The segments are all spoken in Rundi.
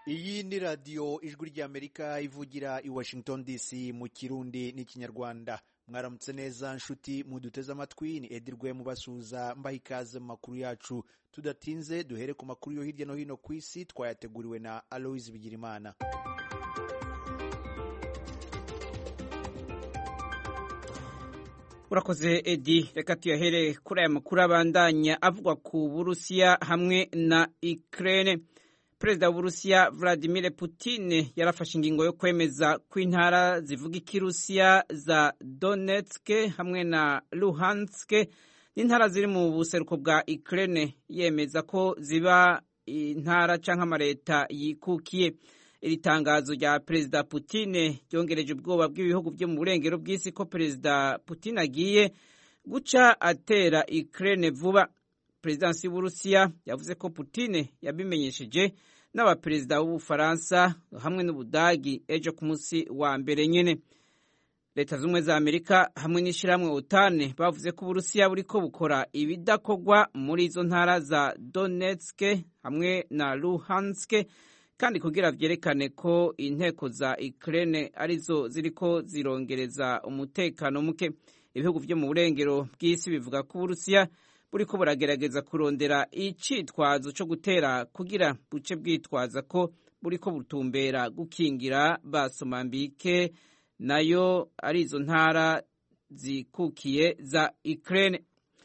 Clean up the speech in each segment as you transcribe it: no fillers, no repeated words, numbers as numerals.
Iyi ni radiyo ijwi ry'Amerika ivugira i Washington DC mu Kirundi n'Ikinyarwanda. Mwaramutse neza nshuti muduteze amatwi, ni Edirwe mubasuhuza mbaha ikaze mu makuru yacu. Tudatinze duhere ku makuru yo hirya no hino ku isi twayateguriwe na Aloise Bigirimana. Urakoze Edi, reka tuyahere kuri aya makuru abandanya avugwa ku Burusiya hamwe na Ukraine. Perezida w'Uburusiya Vladimir Putin yarafashe ingingo yo kwemeza ko intara zivuga ikirusiya za Donetsk hamwe na Luhansk n'intara ziri mu buseruko bwa Ukraine, yemeza ko ziba intara canke amareta yikukiye. Iri tangazo rya Perezida Putin ryongereje ubwoba bw'ibihugu byo mu burengero bw'isi ko Perezida Putin agiye guca atera Ukraine vuba. Perezidansi y'Uburusiya yavuze ko Putin yabimenyesheje n'abaperezida b'Ubufaransa hamwe n'Ubudagi ejo ku munsi wa mbere nyene. Leta z'Ubumwe za Amerika hamwe n'ishirahamwe OTAN bavuze ko Uburusiya buriko bukora ibidakorwa muri izo ntara za Donetsk hamwe na Luhansk, kandi kugira vyerekane ko inteko za Ukraine arizo ziriko zirongereza umutekano muke. Ibihugu vyo mu burengero bw'isi bivuga ko Uburusiya buriko buragerageza kurondera icitwazo co gutera kugira buce bwitwaza ko buriko butumbera gukingira Basomambike, nayo ari izo ntara zikukiye za Ukraine.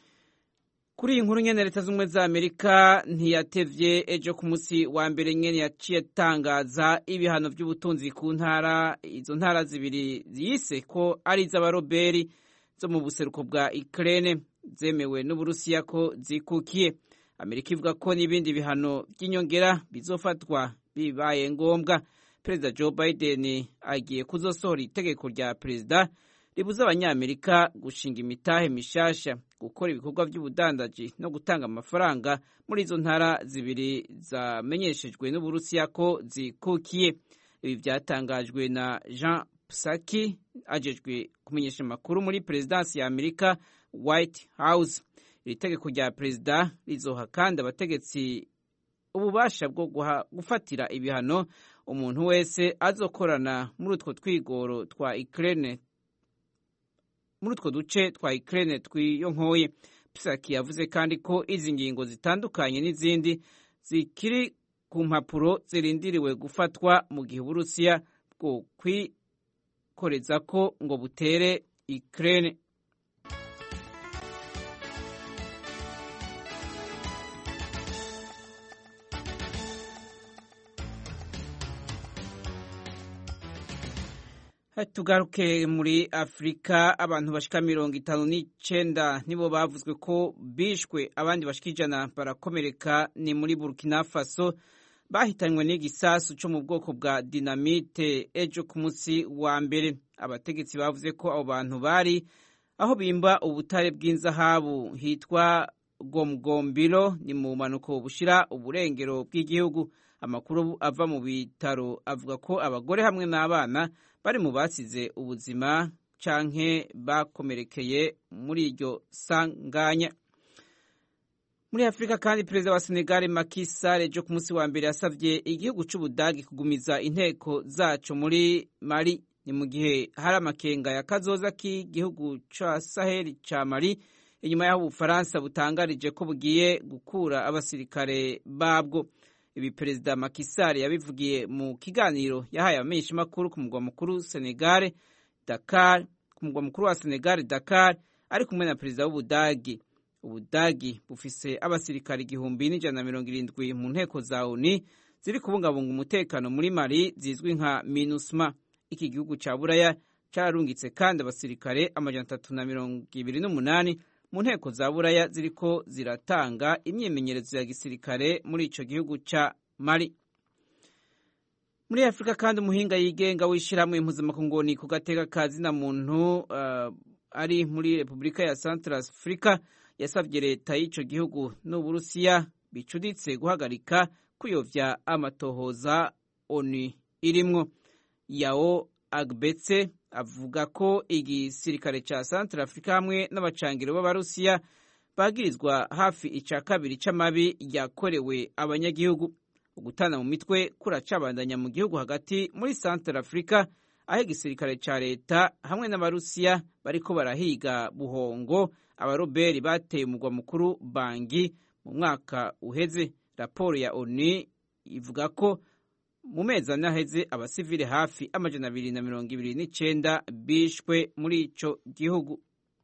Kuri iyi nkuru nyene, Leta z'Ubumwe za Amerika ntiyatevye ejo ku munsi wa mbere nyene yaciye tangaza ibihano vy'ubutunzi ku ntara, izo ntara zibiri yise ko ari iz'abaroberi zo mu buseruko bwa Ukraine zemewe n'Uburusiya ko zikukiye. Amerika ivuga ko n'ibindi bihano by'inyongera bizofatwa bibaye ngombwa. Perezida Joe Biden agiye kuzosohora itegeko rya perezida ribuza abanyamerika gushinga imitahe mishasha, gukora ibikorwa by'ubudandaji no gutanga amafaranga muri izo ntara zibiri zamenyeshejwe n'Uburusiya ko zikukiye. Ibi byatangajwe na Jean Psaki ajejwe kumenyesha amakuru muri perezidansi ya Amerika White House. Iri tegeko rya perezida rizoha kandi abategetsi ububasha bwo gufatira ibihano umuntu wese azokorana muri utwo twigoro twa Ukraine, muri utwo duce twa Ukraine twiyonkoye. Psaki yavuze kandi ko izi ngingo zitandukanye n'izindi zikiri ku mpapuro zirindiriwe gufatwa mu gihe Uburusiya bwo kwikoreza ko ngo butere Ukraine. Tugaruke muri Afrika. Abantu bashika 59 nibo bavuzwe ko bishwe, abandi bashika 100 barakomereka. Ni muri Burkina Faso bahitanywe n'igisasu cyo mu bwoko bwa dinamite ejo ku munsi wa mbere. Abategetsi bavuze ko abo bantu bari aho bimba ubutare bw'inzahabu hitwa Gomgombilo, ni mu manuko bushira uburengero bw'igihugu. Amakuru ava mu bitaro avuga ko abagore hamwe n'abana bari mu basize ubuzima canke bakomerekeye muri iryo sanganya. Muri Afrika kandi, perezida wa Senegal Macky Sall ejo ku munsi wa mbere yasavye igihugu c'Ubudagi kugumiza inteko zaco muri Mali. Ni mu gihe hari amakenga ya kazoza k'igihugu ca Sahel ca Mali inyuma y'aho Ubufaransa butangarije ko bugiye gukura abasirikare babwo. Ibi perezida Macky Sall yabivugiye mu kiganiro yahaye abamenyeshamakuru ku mugwa mukuru wa Senegal Dakar, ari kumwe na perezida w'Ubudagi. Ubudagi bufise abasirikare 170 mu nteko za ONU ziri kubungabunga umutekano muri Mali zizwi nka MINUSMA. Iki gihugu ca Buraya cararungitse kandi abasirikare 328 mu nteko za Buraya ziriko ziratanga imyimenyerezo ya gisirikare muri ico gihugu ca Mali. Muri Afrika kandi, umuhinga yigenga w'ishirahamwe mpuzamakungu ku gateka ka zina muntu ari muri Repubulika ya Central Africa yasavye leta y'ico gihugu n'Uburusiya bicuditse guhagarika kuyovya amatohoza ONU irimwo. Yao Agbetse avuga ko igisirikare ca Central Africa hamwe n'abacangiro b'Abarusiya bagirizwa hafi ica kabiri c'amabi yakorewe abanyagihugu. ugutana mu mitwe kuracabandanya mu gihugu hagati muri Central Africa, aho igisirikare ca leta hamwe n'abarusiya bariko barahiga buhongo abaroberi bateye umugwa mukuru Bangi mu mwaka uheze. Raporo ya ONU ivuga ko mu mezi ane aheze abasivile hafi 229 bishwe muri ico gihugu.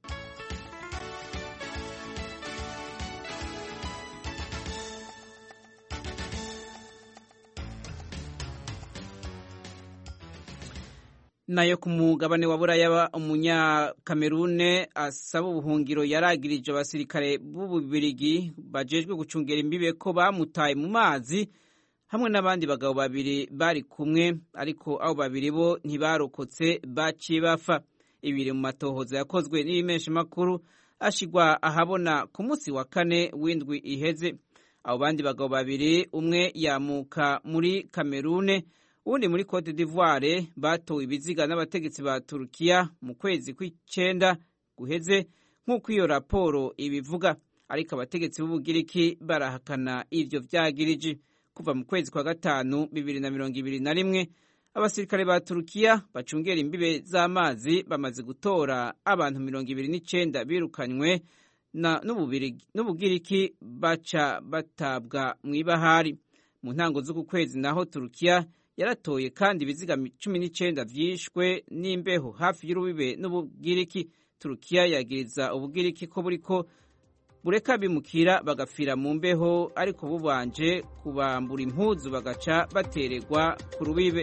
Nayo ku mugabane wa Buraya, umunyakamerune asaba ubuhungiro yaragirije abasirikare b'Ububirigi bajejwe gucungera imbibe ko bamutaye mu mazi hamwe n'abandi bagabo babiri bari kumwe, ariko abo babiri bo ntibarokotse baciye bafa. Ibiri mu matohoza yakozwe n'ibimesha makuru ashigwa ahabona ku munsi wa kane w'indwi iheze. Abo bandi bagabo babiri, umwe yamuka muri Kamerune uwundi muri Cote d'Ivoire, batowe ibiziga n'abategetsi ba Turukiya mu kwezi kw'icenda guheze nk'uko iyo raporo ibivuga, ariko abategetsi b'Ubugiriki barahakana ivyo vyagiriji. Kuva mu kwezi kwa gatanu 2021 abasirikare ba Turukiya bacungera imbibe z'amazi bamaze gutora abantu 29 birukanywe n'Ubugiriki baca batabwa mw'ibahari. Mu ntango z'uku kwezi naho Turukiya yaratoye kandi ibiziga 19 vyishwe n'imbeho hafi y'urubibe n'Ubugiriki. Turukiya yagiriza Ubugiriki ko buriko bureka bimukira bagafira mu mbeho, ariko bubanje kubambura impuzu bagaca batererwa ku rubibe.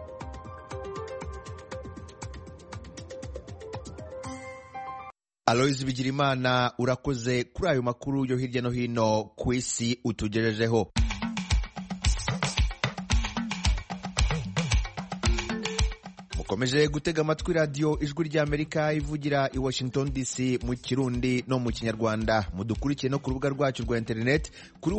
Aloys Bigirimana, urakoze kuri ayo makuru yo hirya no hino ku isi utugejejeho. Mukomeje gutega amatwi radio Ijwi ry'Amerika ivugira i Washington DC mu Kirundi no mu Kinyarwanda. Mudukurikiye no ku rubuga rwacu rwa internet kuri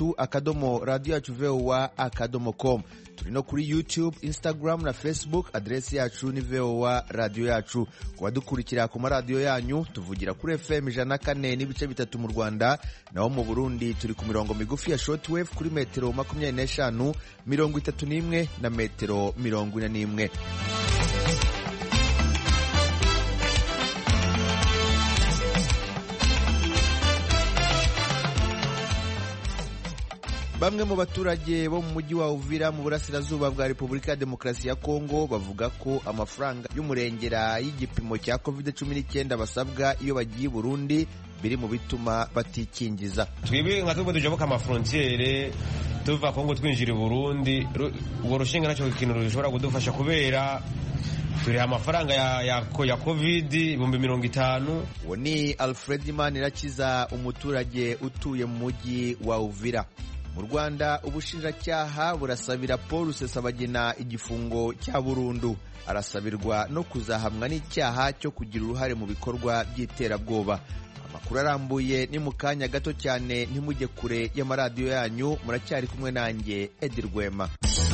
wa3.radio@voa.com. Turi no kuri YouTube, Instagram na Facebook. Adresi yacu ni VOA radio yacu. Kubadukurikira ku maradiyo yanyu tuvugira kuri FM 104.3 mu Rwanda, naho mu Burundi turi ku mirongo migufi ya shortwave kuri metero 25, 31 na metero 41. Bamwe mu baturage bo mu mujyi wa Uvira mu burasirazuba bwa Repubulika ya Demokarasi ya Kongo bavuga ko amafaranga y'umurengera y'igipimo cya COVID-19 basabwa iyo bagiye Burundi biri mu bituma batikingiza. Twebwe nka twebwe tujabuka amafrontiere tuva Kongo twinjira Burundi, ubwo rushinga naco ikintu rushobora kudufasha kubera turi amafaranga ya COVID 50,000. Uwo ni Alfred Manirakiza, umuturage utuye mu mujyi wa Uvira. Mu Rwanda ubushinjacyaha burasabira Paul Rusesabagina igifungo cya burundu. Arasabirwa no kuzahamwa n'icyaha cyo kugira uruhare mu bikorwa by'iterabwoba. Amakuru arambuye ni mu kanya gato cyane, ntimujye kure y'amaradiyo yanyu. Muracyari kumwe nanjye Edi Rwema.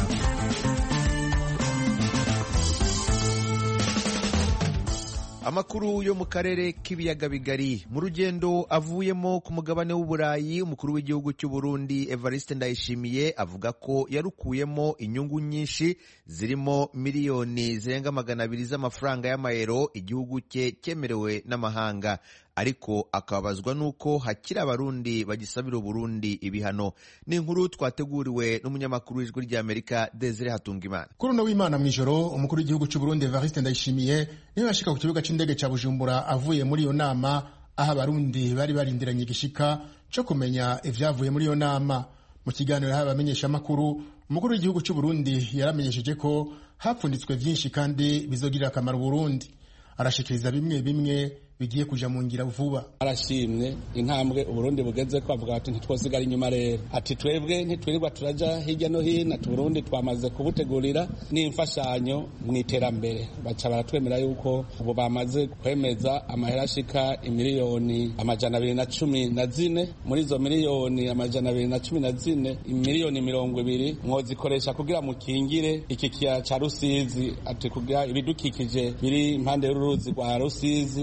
Amakuru yo mu karere k'ibiyaga bigari. Mu rugendo avuyemo ku mugabane w'Uburayi, umukuru w'igihugu cy'u Burundi Evariste Ndayishimiye avuga ko yarukuyemo inyungu nyinshi zirimo miliyoni zirenga 200 z'amafaranga y'amayero igihugu cye cyemerewe n'amahanga, ariko akabazwa nuko hakiri abarundi bagisabira Burundi ibihano. Ni inkuru twateguriwe n'umunyamakuru w'Ijwi ry'Amerika Desire Hatungimana. Kuri no w'Imana mwijoro, umukuru w'igihugu cy'u Burundi Evariste Ndayishimiye niwe yashika ku kibuga c'indege ca Bujumbura avuye muri iyo nama, aho abarundi bari barindiranye igishika cyo kumenya ivyavuye muri iyo nama. Mu kiganiro y'abamenyesha makuru, umukuru w'igihugu cy'u Burundi yaramenyesheje ko hapfunditswe vyinshi kandi bizogirira akamaro Burundi. Arashikiriza bimwe bimwe bigiye kuja mu ngira vuba. Arashimye intambwe Uburundi bugeze ko avuga ati ntitwosigara inyuma rero, ati twebwe ntitwirirwa turaja hirya no hino, ati Burundi twamaze kubutegurira n'imfashanyo mu iterambere. Baca baratwemera yuko ubu bamaze kwemeza amahera ashika imiliyoni 214, muri izo miliyoni 214 imiliyoni 20 mwozikoresha kugira mukingire iki kiya ca Rusizi, ati kugira ibidukikije biri impande y'uruzi rwa Rusizi dushobore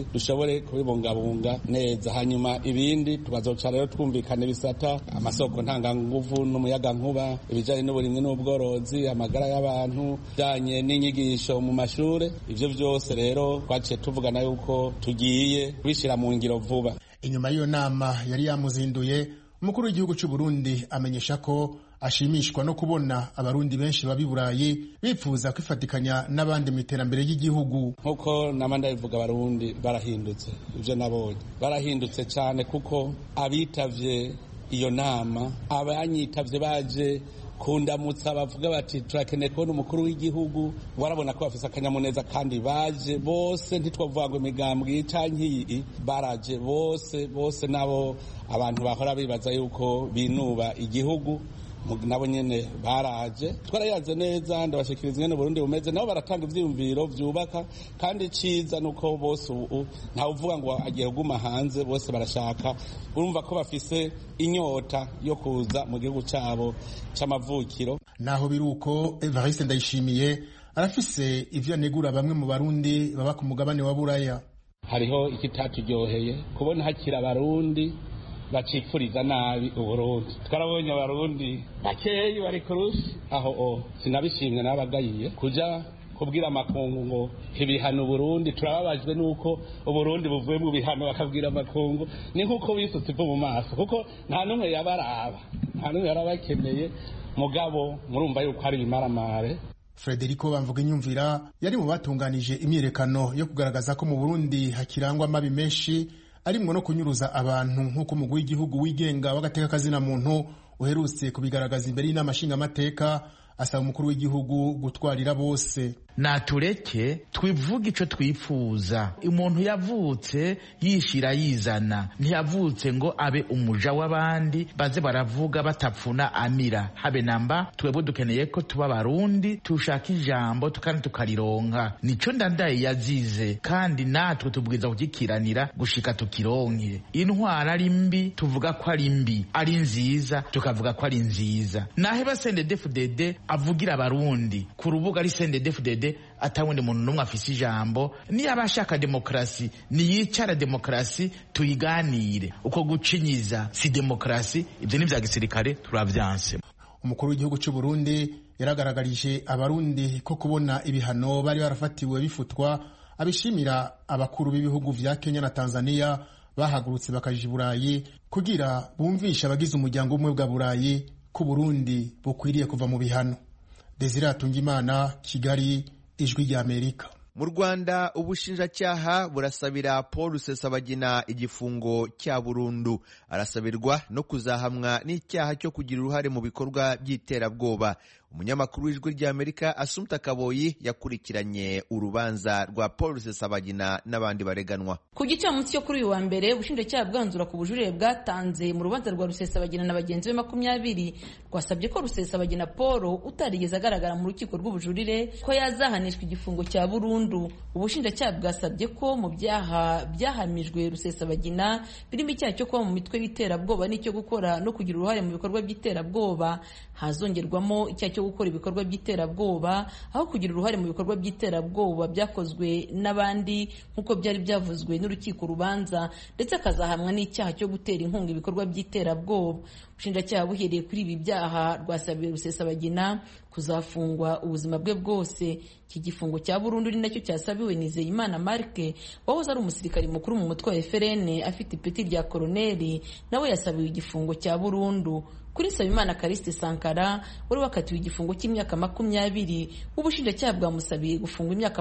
dushobore kubibungabunga neza. Hanyuma ibindi tubazoca rero twumvikana ibisata amasoko ntanganguvu n'umuyagankuba, ibijanye n'uburimwi n'ubworozi, amagara y'abantu, bijanye n'inyigisho mu mashure. Ivyo vyose rero twaciye tuvugana yuko tugiye kubishira mu ngiro vuba. Inyuma y'iyo nama yari yamuzinduye, umukuru w'igihugu cy'u Burundi amenyesha ko ashimishwa no kubona abarundi benshi babi Burayi bipfuza kwifatikanya n'abandi mu iterambere ry'igihugu. Nkuko namanda bivuga, abarundi barahindutse. Ivyo nabonye barahindutse cyane, kuko abitavye iyo nama, abanyitavye baje kundamutsa bavuga bati turakeneye kubona umukuru w'igihugu, warabona ko bafise akanyamuneza kandi baje bose, ntitwavuga ngo imigambwe canke baraje bose nabo abantu bahora bibaza yuko binuba igihugu nabo nyene baraje. Twarayaze neza, ndabashikiriza ingene Burundi bumeze, nabo baratanga ivyiyumviro vyubaka, kandi ciza nuko bose ubu ntawe uvuga ngo agiye kuguma hanze, bose barashaka, urumva ko bafise inyota yo kuza mu gihugu cabo c'amavukiro. Naho biruko, Evariste Ndayishimiye arafise ivyo anegura bamwe mu barundi baba ku mugabane wa Buraya. Hariho ikitatujyoheye kubona hakira abarundi bacipfuriza nabi Uburundi. Twarabonye abarundi bakeyi bari kurushi aho sinabishimye nabagayiye kuja kubwira amakungu ngo ibihano Burundi. Turababajwe nuko Uburundi buvuye mu bihano bakabwira amakungu, ni nkuko bisutse mu maso, kuko nta numwe yabaraba, nta numwe yarabakeneye. Mugabo murumva yuko hari bimaramare. Frederico Bamvuginyumvira yari mu batunganije imyirekano yo kugaragaza ko mu Burundi hakirangwa amabi menshi, arimwo no kunyuruza abantu, nk'uko umugwi w'igihugu wigenga w'agateka kazina muntu uherutse kubigaragaza imbere y'inama nshingamateka, asaba umukuru w'igihugu gutwarira bose. Natureke twivuga ico twifuza. Umuntu yavutse yishira yizana, ntiyavutse ngo abe umuja w'abandi baze baravuga batapfuna amira. Habe namba twebwe dukeneye ko tuba Barundi, tushaka ijambo tukandi tukarironka. Nico ndandaye yazize, kandi natwe tubwiza kugikiranira gushika tukironke. Intwara ari mbi tuvuga ko ari mbi, ari nziza tukavuga ko ari nziza. Nahe ba CNDD-FDD avugira Abarundi ku rubuga ari CNDD-FDD atawundi muntu numwe afise ijambo. Ni abashaka demokrasi niyicara demokrasi tuyiganire. Uko gucinyiza si demokrasi, ivyo ni vya gisirikare turavyanse. Umukuru w'igihugu cy'u Burundi yaragaragarije abarundi ko kubona ibihano bari barafatiwe bifutwa abishimira abakuru b'ibihugu vya Kenya na Tanzania bahagurutse bakaja Burayi kugira bumvisha abagize umuryango umwe bwa Burayi ko Burundi bukwiriye kuva mu bihano. Desire Atungimana, Kigali, Ijwi rya Amerika. Mu Rwanda ubushinjacyaha burasabira Paul Rusesabagina igifungo cya burundu. Arasabirwa no kuzahamwa n'icyaha cyo kugira uruhare mu bikorwa by'iterabwoba. Umunyamakuru w'Ijwi rya Amerika Assumpta Kaboyi yakurikiranye urubanza rwa Paul Rusesabagina n'abandi bareganwa. Ku gicamunsi cyo kuri uyu wa mbere, ubushinjacyaha bwanzura ku bujurire bwatanze mu rubanza rwa Rusesabagina na bagenzi be 20 rwasabye ko Rusesabagina Paul utarigeze agaragara mu rukiko rw'ubujurire ko yazahanishwa igifungo cya burundu. Ubushinjacyaha bwasabye ko mu byaha byahamijwe Rusesabagina birimo icyaha cyo kuba mu mitwe y'iterabwoba n'icyo gukora no kugira uruhare mu bikorwa by'iterabwoba, hazongerwamo icyaha cyo gukora ibikorwa by'iterabwoba aho kugira uruhare mu bikorwa by'iterabwoba byakozwe n'abandi nk'uko byari byavuzwe n'urukiko rubanza, ndetse akazahamwa n'icyaha cyo gutera inkunga ibikorwa by'iterabwoba. Ubushinjacyaha buhereye kuri ibi byaha rwasabiye Rusesabagina kuzafungwa ubuzima bwe bwose. Iki gifungo cya burundu ni nacyo cyasabiwe Nizeyimana Marc wahoze ari umusirikari mukuru mu mutwe wa FRN afite ipeti rya koloneli, nawe yasabiwe igifungo cya burundu. Kuri Nsabimana Kariste Sankara wari wakatiwe igifungo cy'imyaka 20, ubushinjacyaha bwamusabiye gufungwa imyaka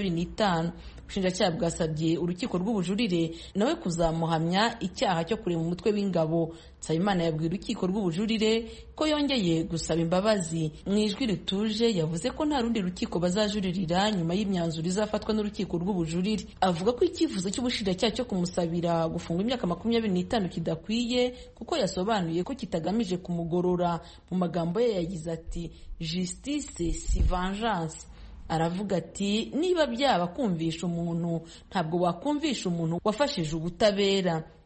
25. Ubushinjacyaha bwasabye urukiko rw'ubujurire nawe kuzamuhamya icyaha cyo kurema umutwe w'ingabo. Nsabimana yabwiye urukiko rw'ubujurire ko yongeye gusaba imbabazi. Mu ijwi rituje yavuze ko nta rundi rukiko bazajuririra nyuma y'imyanzuro izafatwa n'urukiko rw'ubujurire. Avuga ko icyifuzo cy'ubushinjacyaha cyo kumusabira gufungwa imyaka 25 kidakwiye kuko yasobanuye ko kitagamije kumugorora. Mu magambo ye yagize ati justice si vengeance. Aravuga ati niba byaba kumvisha umuntu ntabwo wakumvisha umuntu wafashije ubutabera.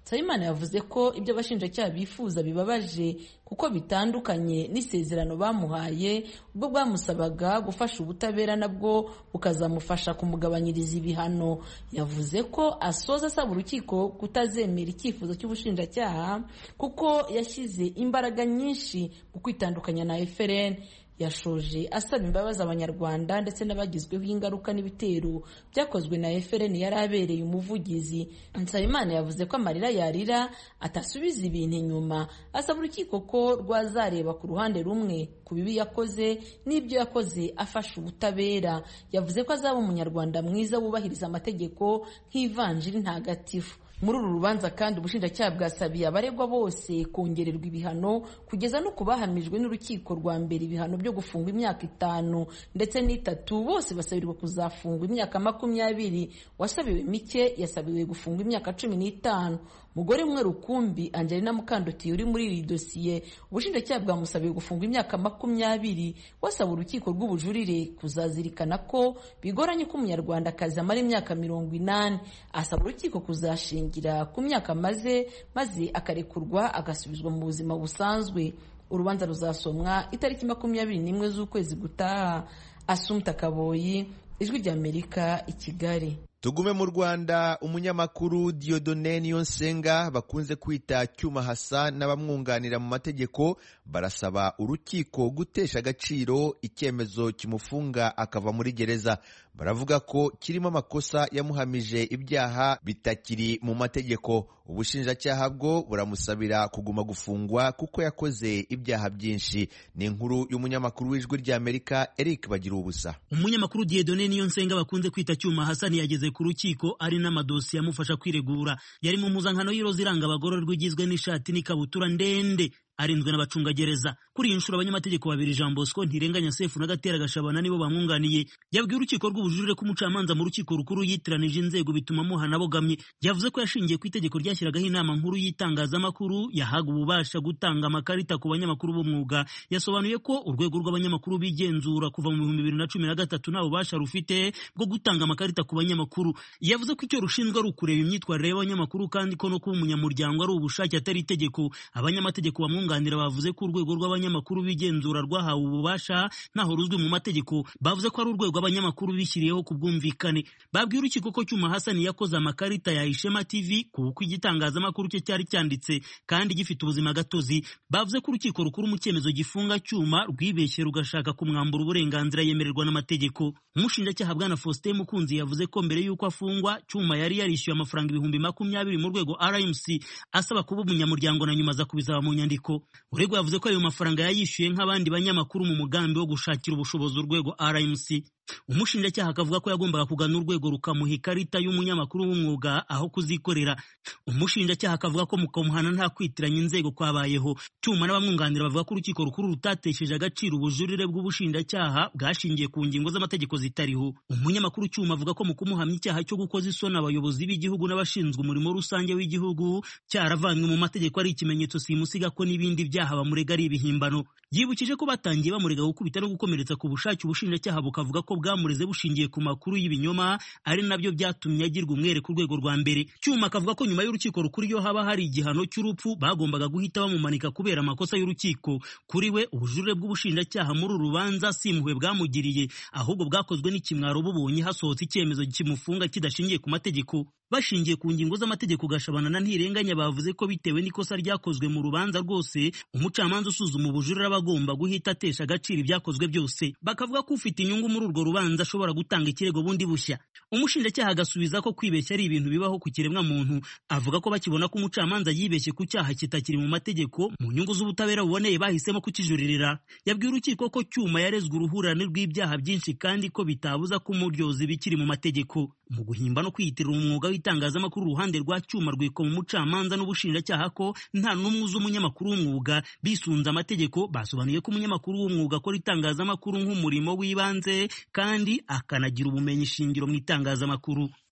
Nsabimana yavuze ko ibyo abashinjacyaha bifuza bibabaje kuko bitandukanye n'isezerano bamuhaye ubwo bwamusabaga gufasha ubutabera nabwo bukazamufasha kumugabanyiriza ibihano. Yavuze ko asoza asaba urukiko kutazemera icyifuzo cy'ubushinjacyaha kuko yashyize imbaraga nyinshi mu kwitandukanya na FRN. Yashoje asaba imbabazi abanyarwanda ndetse n'abagizweho ingaruka n'ibitero byakozwe na FRN yari abereye umuvugizi. Nsabimana yavuze ko amarira yarira atasubiza ibintu inyuma, asaba urukiko ko rwazareba ku ruhande rumwe ku bibi yakoze n'ibyo yakoze afasha ubutabera. Yavuze ko azaba umunyarwanda mwiza wubahiriza amategeko nk'ivanjiri ntagatifu. Muri uru rubanza kandi ubushinjacyaha bwasabiye abaregwa bose kongererwa ibihano kugeza no kubahamijwe n'urukiko rwa mbere ibihano byo gufungwa imyaka 5 ndetse n'3. Bose basabirwa kuzafungwa imyaka 20. Wasabiwe mike yasabiwe gufungwa imyaka 15. Mugore umwe rukumbi Angelina Mukandoti uri muri iri dosiye ubushinjacyaha bwamusabiye gufungwa imyaka 20. Wasaba urukiko rw'ubujurire kuzazirikana ko bigoranye ko umunyarwandakazi amara imyaka 80. Asaba urukiko kuzashingira ku myaka maze akarekurwa agasubizwa mu buzima busanzwe. Urubanza ruzasomwa itariki 21 z'ukwezi gutaha. Assumpta Kaboyi, Ijwi ry'Amerika, i Kigali. Tugume mu Rwanda. Umunyamakuru Dieudonne Niyonsenga bakunze kwita Cyuma Hassan n'abamwunganira mu mategeko barasaba urukiko gutesha agaciro icyemezo kimufunga akava muri gereza. Baravuga ko kirimo amakosa yamuhamije ibyaha bitakiri mu mategeko. Ubushinjacyaha bwo buramusabira kuguma gufungwa kuko yakoze ibyaha byinshi. Ni inkuru y'umunyamakuru w'Ijwi ry'Amerika Eric Bagirubusa. Umunyamakuru Dieudonne Niyonsenga bakunze kwita Cyuma Hassan yageze ku rukiko ari n'amadosiye amufasha kwiregura. Yari mu mpuzankano y'iroza iranga abagororwa igizwe n'ishati n'ikabutura ndende, arinzwe n'abacungagereza. Kuri iyi nshuro abanyamategeko babiri Jean Bosco Ntirenganya Sefu na Gatera Gashabana nibo bamwunganiye. Yabwiye urukiko rw'ubujurire ko umucamanza mu rukiko rukuru yitiranije inzego bituma muhana bogamye. Yavuze ko yashingiye ku itegeko ryashyiragaho inama nkuru y'itangazamakuru yahaga ububasha gutanga amakarita ku banyamakuru b'umwuga. Yasobanuye ko urwego rw'abanyamakuru bigenzura kuva mu 2013 nta bubasha rufite bwo gutanga amakarita ku banyamakuru. Yavuze ko icyo rushinzwe ari ukureba imyitwarire y'abanyamakuru kandi ko no kuba umunyamuryango ari ubushake atari itegeko. Abanyamategeko bamwunganira bavuze ko urwego rw'abanyamakuru bigenzura rwahawe ububasha naho ruzwi mu mategeko. Bavuze ko ari urwego abanyamakuru bishyiriyeho ku bwumvikane. Babwiye urukiko ko Cyuma Hassan yakoze amakarita ya Ishema TV kuko igitangazamakuru cye cyari cyanditse kandi gifite ubuzima gatozi. Bavuze ko urukiko rukuru mu cyemezo gifunga Cyuma rwibeshye rugashaka kumwambura uburenganzira yemererwa n'amategeko. Umushinjacyaha Bwana Faustin Mukunzi yavuze ko mbere y'uko afungwa Cyuma yari yarishyuye amafaranga 20,000 mu rwego RMC asaba kuba umunyamuryango na nyuma aza kubisaba mu nyandiko. Uregwa yavuze ko ayo mafaranga yayishyuye nk'abandi banyamakuru mu mugambi wo gushakira ubushobozi urwego RMC. Umushinjacyaha akavuga ko yagombaga kugana urwego rukamuha ikarita y'umunyamakuru w'umwuga aho kuzikorera. Umushinjacyaha akavuga ko mu kumuhana nta kwitiranya inzego kwabayeho. Cyuma n'abamwunganira bavuga ko urukiko rukuru rutatesheje agaciro ubujurire bw'ubushinjacyaha bwashingiye ku ngingo z'amategeko zitariho. Umunyamakuru Cyuma avuga ko mu kumuhamya icyaha cyo gukoza isoni abayobozi b'igihugu n'abashinzwe umurimo rusange w'igihugu cyaravanywe mu mategeko ari ikimenyetso simusiga ko n'ibindi byaha bamurega ari ibihimbano. Yibukije ko batangiye bamurega gukubita no gukomeretsa ku bushake. Ubushinjacyaha bukavuga ko bwamureze bushingiye ku makuru y'ibinyoma ari nabyo byatumye agirwa umwere ku rwego rwa mbere. Cyuma akavuga ko nyuma y'urukiko rukuru iyo haba hari igihano cy'urupfu bagombaga guhita bamumanika kubera amakosa y'urukiko. Kuri we ubujurire bw'ubushinjacyaha muri uru rubanza simpuhwe bwamugiriye ahubwo bwakozwe n'ikimwaro bubonye hasohotse icyemezo kimufunga kidashingiye ku mategeko. Bashingiye ku ngingo z'amategeko Gashabana na Ntirenganya bavuze ko bitewe n'ikosa ryakozwe mu rubanza rwose umucamanza usuzuma ubujurire abagomba guhita atesha agaciro ibyakozwe byose. Bakavuga ko ufite inyungu muri urwo rubanza ashobora gutanga ikirego bundi bushya. Umushinjacyaha agasubiza ko kwibeshya ari ibintu bibaho ku kiremwa muntu. Avuga ko bakibona ko umucamanza yibeshye ku cyaha kitakiri mu mategeko mu nyungu z'ubutabera buboneye bahisemo kukijuririra. Yabwiye urukiko ko Cyuma yarezwe uruhurirane rw'ibyaha byinshi kandi ko bitabuza ko umuryozi bikiri mu mategeko. Mu guhimba no kwiyitirira umwuga w'itangazamakuru uruhande rwa Cyuma rwiko mu mucamanza n'ubushinjacyaha ko nta n'umwe uzi umunyamakuru w'umwuga bisunze amategeko. Basobanuye ko umunyamakuru w'umwuga akora itangazamakuru nk'umurimo w'ibanze kandi akanagira ubumenyi shingiro mu itangazamakuru.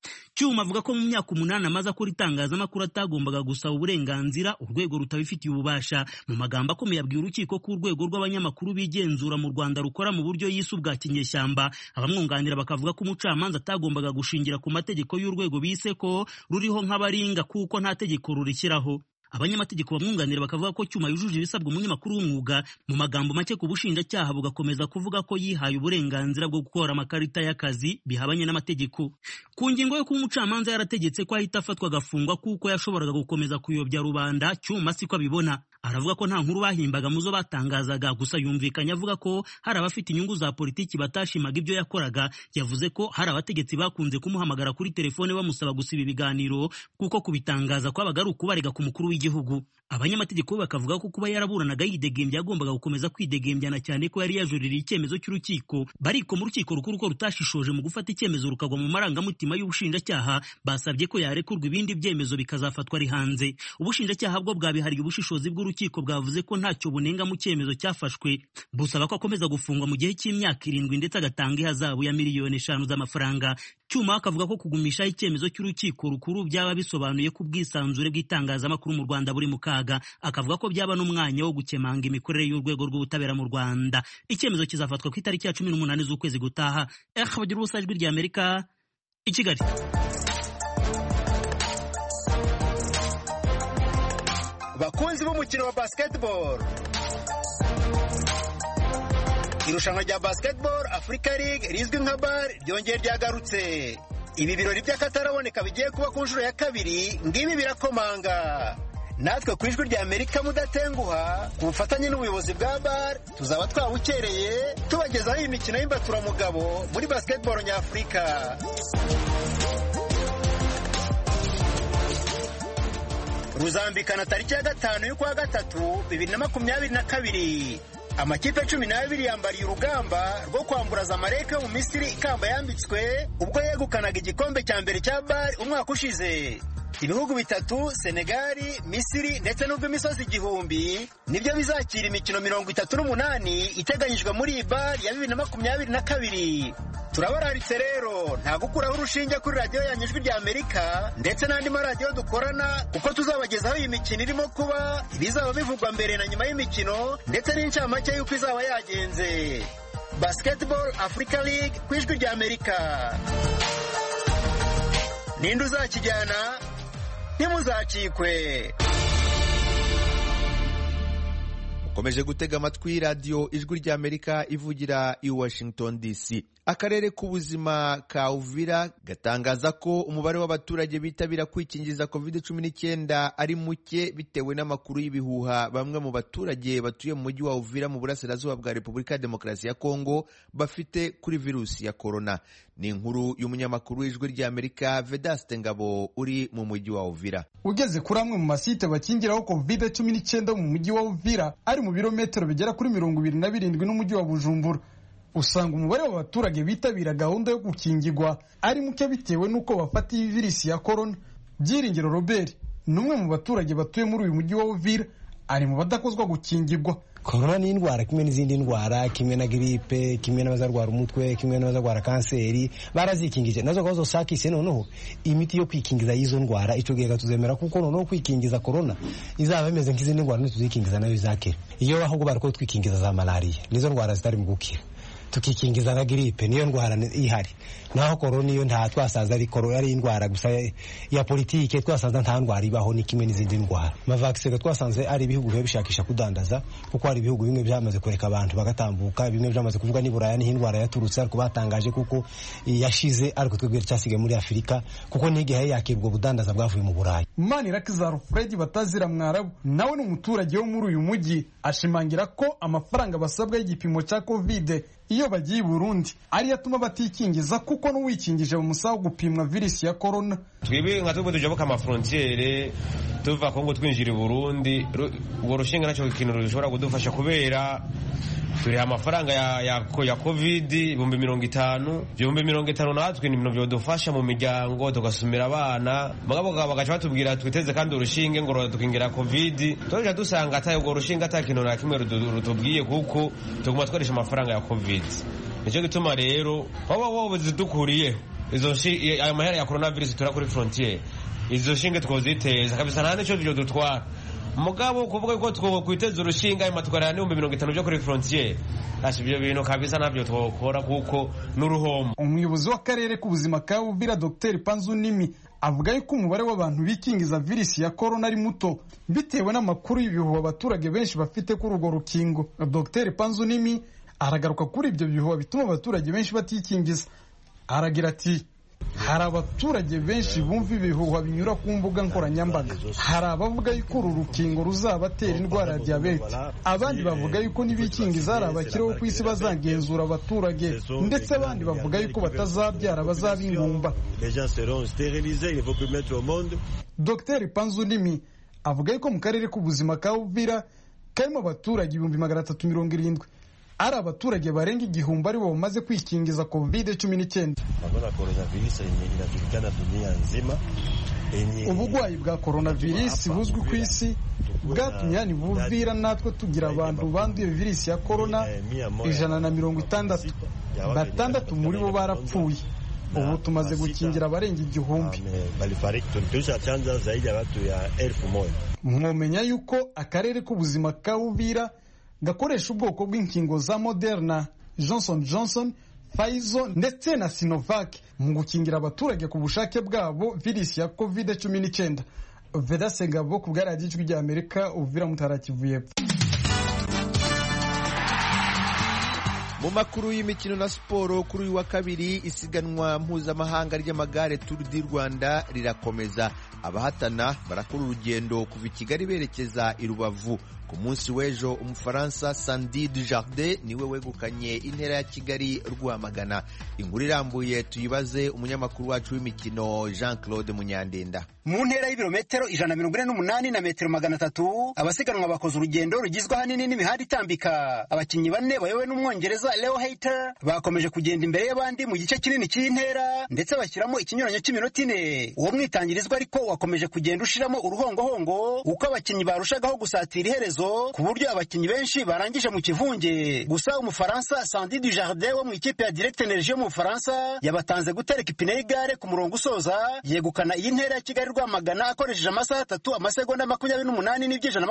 Cyuma avuga ko mu myaka 8 amaze akora itangazamakuru atagombaga gusaba uburenganzira urwego rutabifitiye ububasha. Mu magambo akomeye yabwiye urukiko ko urwego rw'abanyamakuru bigenzura mu Rwanda rukora mu buryo yise ubwa kinyeshyamba. Abamwunganira bakavuga ko umucamanza atagombaga gushingira ku mategeko y'urwego bise ko ruriho nk'abaringa kuko nta tegeko rurishyiraho. Abanyamategeko bamwunganira bakavuga ko Cyuma yujuje ibisabwa umunyamakuru w'umwuga. Mu magambo make ku bushinjacyaha bugakomeza kuvuga ko yihaye uburenganzira bwo gukora amakarita y'akazi bihabanye n'amategeko. Ku ngingo yo kuba umucamanza yarategetse ko ahita afatwa agafungwa kuko yashoboraga gukomeza kuyobya rubanda, Cyuma siko abibona. Aravuga ko nta nkuru bahimbaga muzo batangazaga, gusa yumvikanye avuga ko hari abafite inyungu za politiki batashimaga ibyo yakoraga. Yavuze ko hari abategetsi bakunze kumuhamagara kuri telefone bamusaba gusiba ibiganiro kuko kubitangaza kwabaga ari ukubarega ku mukuru w'igihugu. Abanyamategeko bakavuga ko kuba yaraburanaga yidegembya yagombaga gukomeza kwidegembyana cyane ko yari yajuririye icyemezo cy'urukiko. Bariko mu rukiko rukuru ko rutashishoje mu gufata icyemezo rukagwa mu marangamutima y'ubushinjacyaha, basabye ko yarekurwa ibindi byemezo bikazafatwa ari hanze. Ubushinjacyaha bwo bwabihariye ubushishozi bw'urukiko bwavuze ko ntacyo bunenga mu cyemezo cyafashwe, busaba ko akomeza gufungwa mu gihe cy'imyaka 7 ndetse agatanga ihazabu ya miliyoni 5 z'amafaranga. Cyuma akavuga ko kugumisha icyemezo cy'urukiko rukuru byaba bisobanuye ko ubwisanzure bw'itangazamakuru mu Rwanda buri mu kaga. Akavuga ko byaba n'umwanya wo gukemanga imikorere y'urwego rw'ubutabera mu Rwanda. Icyemezo kizafatwa ku itariki ya 18 z'ukwezi gutaha. Bagira ubusa ijwi ry'Amerika i Kigali. Bakunzi b'umukino wa basketball, irushanwa rya Basketball Africa League rizwi nka BAL ryongeye ryagarutse. Ibi birori by'akataraboneka bigiye kuba ku nshuro ya 2, ngibi birakomanga. Natwe ku ijwi rya Amerika mudatenguha ku bufatanye n'ubuyobozi bwa BAL tuzaba twawukereye tubagezaho iyi mikino y'imbaturamugabo muri basketball nyafurika. Ruzambikana tariki ya 5 y'ukwa 3, 2022. Amakipe 12 yambariye urugamba rwo kwambura Zamalek mu Misiri ikamba yambitswe ubwo yegukanaga igikombe cya mbere cya BAL umwaka ushize. Ibihugu bitatu, Senegal, Misiri ndetse n'ubw'imisozi 1000 nibyo bizakira imikino 38 iteganyijwe muri BAL ya 2022. Turabararitse rero nta gukuraho urushinge kuri radio yanyu ijwi rya Amerika ndetse n'andi maradiyo dukorana, kuko tuzabagezaho iyi mikino irimo kuba, ibizaba bivugwa mbere na nyuma y'imikino ndetse n'incamake y'uko izaba yagenze. Basketball Africa League ku ijwi rya Amerika. Ninde uzakijyana? Ntimuzacikwe. Ukomeje gutega amatwi radio ijwi rya Amerika ivugira i Washington DC. Akarere k'ubuzima ka Uvira gatangaza ko umubare w'abaturage bitabira kwikingiza COVID-19 ari muke bitewe n'amakuru y'ibihuha bamwe mu baturage batuye mu mujyi wa Uvira mu burasirazuba bwa Repubulika ya Demokarasi ya Kongo bafite kuri virusi ya corona. Ni inkuru y'umunyamakuru w'ijwi rya Amerika Vedaste Ngabo uri mu mujyi wa Uvira. Ugeze kuri amwe mu masite bakingiraho COVID-19 mu mujyi wa Uvira ari mu birometero bigera kuri 27 n'umujyi wa Bujumbura, usanga umubare w'abaturage bitabira gahunda yo gukingirwa ari muke bitewe n'uko bafata iyi virusi ya corona. Byiringiro Robert n'umwe mu baturage batuye muri uyu mujyi wa Uvira ari mu badakozwa gukingirwa. Corona ni indwara kimwe n'izindi ndwara, kimwe na gripe, kimwe n'abazarwara umutwe, kimwe n'abazarwara kanseri, barazikingije nazo gazo sakise. Noneho imiti yo kwikingiza y'izo ndwara ico gihe tuzemera kuko noneho kwikingiza corona izaba imeze nk'izindi ndwara tuzikingiza nayo izakira. Iyo ahubwo bariko twikingiza za malaria nizo ndwara zitari mu gukira, tukikingiza na gripe niyo ndwara ihari. Naho corona iyo nta twasaza ari corona ari indwara gusa ya politike, twasaza nta ndwara ibaho ni kimwe n'izindi ndwara. Mavaccine twasanze ari ibihugu bihe bishakisha kudandaza kuko hari ibihugu bimwe byamaze kureka abantu bagatambuka, bimwe byamaze kuvuga ni Buraya ni indwara yaturutse ariko batangaje kuko yashize, ariko twebwe cyasige muri Afrika kuko n'igihe yakirwa budandaza bwavuye mu Buraya. Manirakiza Fred Batazira Mwarabu nawe ni umuturage wo muri uyu mujyi, ashimangira ko amafaranga basabwa y'igipimo cya COVID iyo bagiye i Burundi ari yatuma batikingiza kuko n'uwikingije bamusaba gupimwa virusi ya corona. Twebwe nka twebwe tujabuka amafrontiere tuva Kongo twinjira i Burundi, ubwo rushinga nacyo ikintu rushobora kudufasha kubera turi amafaranga ya COVID 50,000 natwe ni ibintu byodufasha mu miryango tugasumira abana, mugabo bagaca batubwira twiteze kandi urushinge ngo tukingira COVID. Twaje dusanga ataye ubwo rushinga atakintu na kimwe rutubwiye kuko tuguma twarisha amafaranga ya COVID. Nicyo gituma rero baba zidukuriye ayo mahera ya coronavirus tura kuri frontiere izo shinge twoziteza kabisa nta nico byo dutwara mugabo kuvuga ko twokwiteza urushinga ayo matwara ni 50 byo kuri frontiere ibyo bintu kabisa nabyo twokora kuko n'uruhomo. Umuyobozi w'akarere k'ubuzima ka Uvira Dr Panzu Nimi avuga yuko umubare w'abantu bikingiza virusi ya corona ari muto bitewe n'amakuru y'ibihuha abaturage benshi bafite kuri urwo rukingo. Dr Panzu Nimi aragaruka kuri ibyo bihuha bituma abaturage benshi batikingiza. Aragira ati hari abaturage benshi bumva ibihuha binyura ku mbuga nkoranyambaga. Hari abavuga yuko uru rukingo ruzabatera indwara ya diyabete, abandi bavuga yuko nibikingiza hari abakiriho ku isi bazagenzura abaturage, ndetse abandi bavuga yuko batazabyara bazaba ingumba. Dr Panzu Nimi avuga yuko mu karere k'ubuzima ka Uvira karimo abaturage 370 ari abaturage barenga 1000 ari bo bamaze kwikingiza COVID-19. Ubugwayi bwa coronavirus buzwi ku isi bwatumye yani Uvira natwe tugira abantu banduye virusi ya corona 160, batandatu muri bo barapfuye. Ubu tumaze gukingira abarenga 1000. Mwomenya yuko akarere k'ubuzima ka Uvira gakoresha ubwoko bw'inkingo za Moderna, Johnson Johnson, Pfizer ndetse na Sinovac mu gukingira abaturage ku bushake bwabo virusi ya COVID-19. Veda Sengabo ku bwa Radio Ijwi ry'Amerika, Uvira Mutara Kivu y'Epfo. Mu makuru y'imikino na siporo kuri uyu wa kabiri isiganwa mpuzamahanga ry'amagare Tour du Rwanda rirakomeza. Abahatana barakora urugendo kuva i Kigali berekeza i Rubavu. Ku munsi w'ejo umufaransa Sandy Dujardin niwe wegukanye intera ya Kigali Rwamagana. Inkuru irambuye tuyibaze umunyamakuru wacu w'imikino Jean Claude Munyandenda. Mu ntera y'ibirometero 148 na metero 300 abasiganwa bakoze urugendo rugizwe ahanini n'imihanda itambika. Abakinnyi bane bayobowe n'umwongereza Leo Hayter bakomeje kugenda imbere y'abandi mu gice kinini cy'intera ndetse bashyiramo ikinyuranyo cy'iminota 4. Uwo mwitangirizwa ariko wakomeje kugenda ushiramo uruhongohongo uko abakinnyi barushagaho gusatira iherezo ku buryo abakinnyi benshi barangije mu kivunge. Gusa umufaransa Sandy Dujardin wo mu ikipe ya Direct Energie mu Faransa yabatanze gutereka ipine y'igare ku murongo usoza yegukana iyi ntera ya Kigali Rwamagana akoresheje amasaha 3 amasegonda 28 n'ibyijana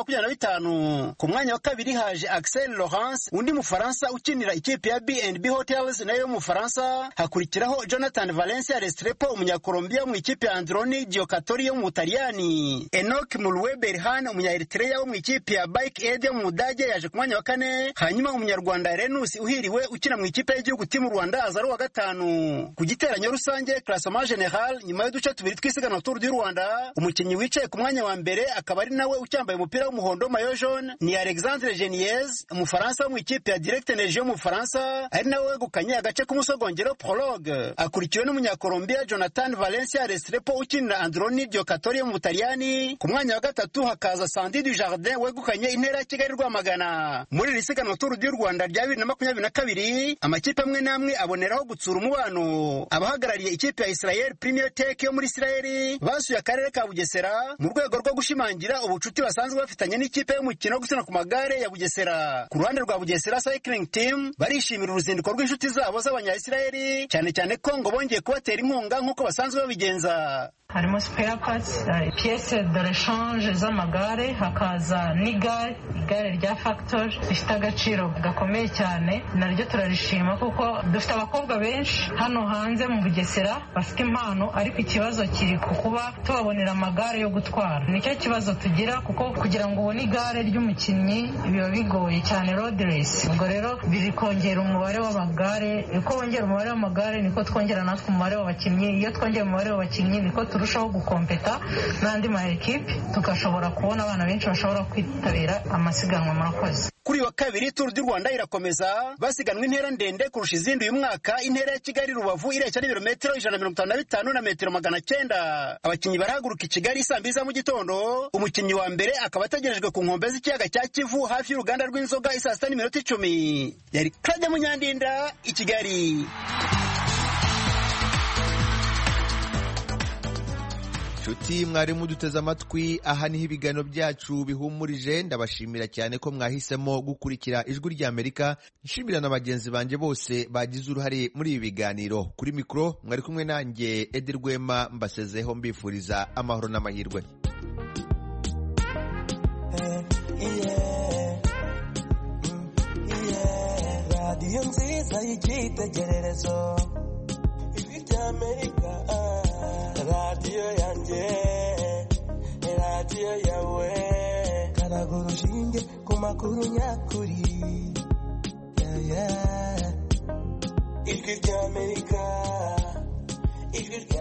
25. Ku mwanya wa kabiri haje Axel Laurence undi mufaransa ukinira ikipe ya B&B Hotels nayo mu Faransa. Hakurikiraho Jonathan Valencia Restrepo umunyakolombia mu ikipe ya Androni Giocatori yo mu Butaliyani. Enoch Mulweberhan umunya-Eritrea wo mu ikipe ya Bike Aid yo mu Budage yaje ku mwanya wa 4. Hanyuma umunyarwanda Renus uhiriwe ukina mu ikipe y'igihugu Team Rwanda aza ari wa 5. Ku giteranyo rusange classement general nyuma y'uduce tubiri twisiganwa Tour du Rwanda umukinnyi wicaye ku mwanya wa mbere akaba ari nawe ucyambaye umupira w'umuhondo maillot jaune ni Alexandre Geniez umufaransa wo mu ikipe ya Direct Energie mu Faransa ari nawe wegukanye agace k'umusogongero prologue. Akurikiwe n'umunyakolombia Jonathan Valencia Restrepo ukinira Androni Giocatori mu Butaliyani. Ku mwanya wa 3 hakaza Sandy Dujardin wegukanye intera ya Kigali Rwamagana. Muri risiganwa Tour du Rwanda rya 2022 amakipe amwe namwe aboneraho gutsura umubano. Abahagarariye ikipe ya Israel Premier Tech yo muri Israel basuye akarere ka Bugesera mu rwego rwo gushimangira ubucuti basanzwe bafitanye n'ikipe y'umukino wo gusina ku magare ya Bugesera. Ku ruhande rwa Bugesera Cycling Team barishimira uruzinduko rw'inshuti zabo z'abanya-Israel cyane ko ngo bongeye kubatera inkunga nk'uko basanzwe babigenza. Harimo spare parts, pièces de rechange z'amagare, hakaza igare rya Factor rifite agaciro gakomeye cyane. Naryo turarishima kuko dufite abakobwa benshi hano hanze mu Bugesera bafite impano, ariko ikibazo kiri ku kuba tubabonera amagare yo gutwara. Nicyo kibazo tugira kuko kugira ngo ubone igare ry'umukinnyi biba bigoye cyane road race. Ubwo rero biri kongera umubare w'amagare, uko wongera umubare w'amagare niko twongera natwe umubare w'abakinnyi. Iyo twongera umubare w'abakinnyi niko turushaho gukompeta n'andi ma equipe tugashobora kubona abana benshi bashobora kwitabira amasiganwa murakoze. Kuri wa kabiri Tour du Rwanda irakomeza basiganwa intera ndende kurusha izindi uyu mwaka. Intera ya Kigali Rubavu ireca n'ibirometero 155 na metero 900. Abakinnyi barahaguruka i Kigali saa 2 za mu gitondo. Umukinnyi wa mbere akaba ategerejwe ku nkombe z'ikiyaga cya Kivu hafi y'uruganda rw'inzoga isaa 6:10. Yari Claude Munyandinda i Kigali. nshuti mwari muduteze amatwi, aha niho ibiganiro byacu bihumurije. Ndabashimira cyane ko mwahisemo gukurikira Ijwi ry'Amerika. Nshimira na bagenzi banjye bose bagize uruhare muri ibi biganiro. Kuri mikoro mwari kumwe nanjye Edi Rwema, mbasezeho mbifuriza amahoro n'amahirwe. Radiyo nziza y'icyitegererezo, Ijwi ry'Amerika, radiyo yanjye, radiyo yawe, karaga urushinge ku makuru nyakuri, Ijwi ry'Amerika, Ijwi